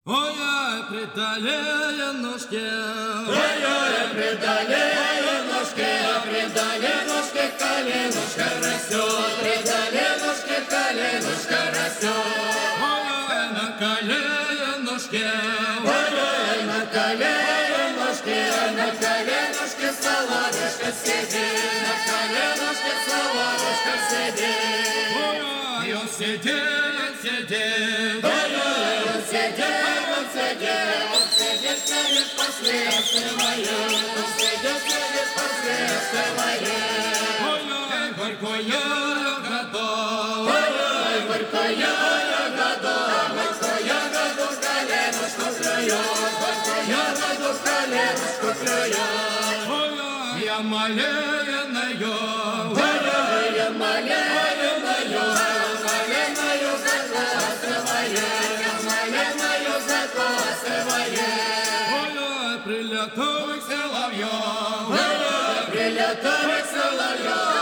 Ой-ой, придали ножки, Ой-ой, придали ножки, коленушка растет, придали ножки, коленушка растет. ой-ой, на коленушке, Ой-ой, на коленушке соловушка сидит, на коленушке соловушка сидит. ой-ой, он сидит, сидит, Ой-ой, он сидит, сидит после своей, он сидит после своей. ой-ой, горькую ягоду, Ой-ой, горькую ягоду в коленушку клюет, горькую ягоду в коленушку клюет. ой-ой, я малиновую, Ой-ой, я маленькую закосываю. ой-ой, прилетовых соловьев, Ой-ой, прилетает соловьев,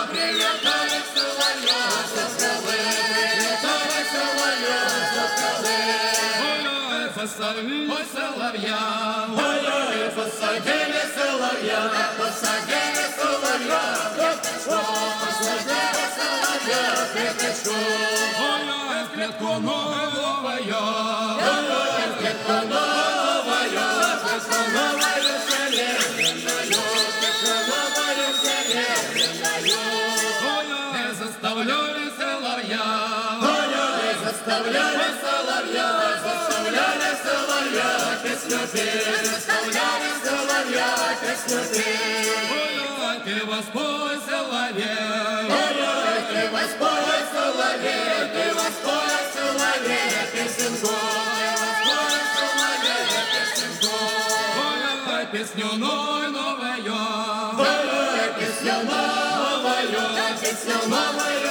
со скалы, прилетает соловьев со скалы. ой-ой, посадили соловья, Ой-ой, посадили соловья, клеточку, посадили соловья, клеточку. ой-ой, в клетку новую, Ой-ой, клетку новую серебряную, клетку новую серебряную. ой-ой, заставляли соловья, Ой-ой, заставляли соловья песню петь, заставляли соловья песню петь. ой-ой, ты воспой соловей, Ой-ой, ты воспой соловей песенку, ой-ой, песню новую, ой-ой, песню новую